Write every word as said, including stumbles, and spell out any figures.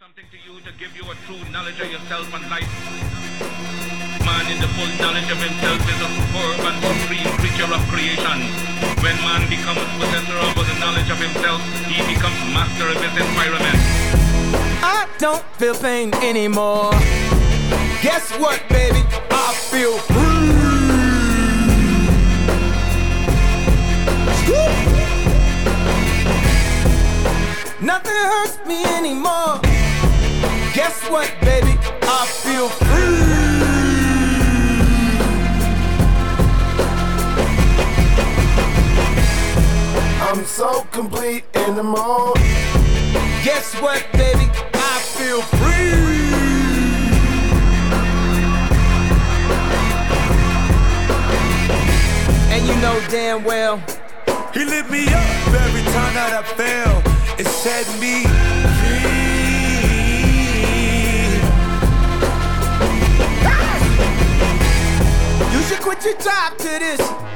something to you to give you a true knowledge of yourself and life. Man in the full knowledge of himself is a superb and supreme creature of creation. When man becomes possessor of the knowledge of himself, he becomes master of his environment. I don't feel pain anymore. Guess what, baby? I feel free. Nothing hurts me anymore. Guess what, baby? I feel free. I'm so complete in the mood. Guess what, baby? I feel free. And you know damn well, he lit me up every time that I fell. It set me free. You should quit your job to this.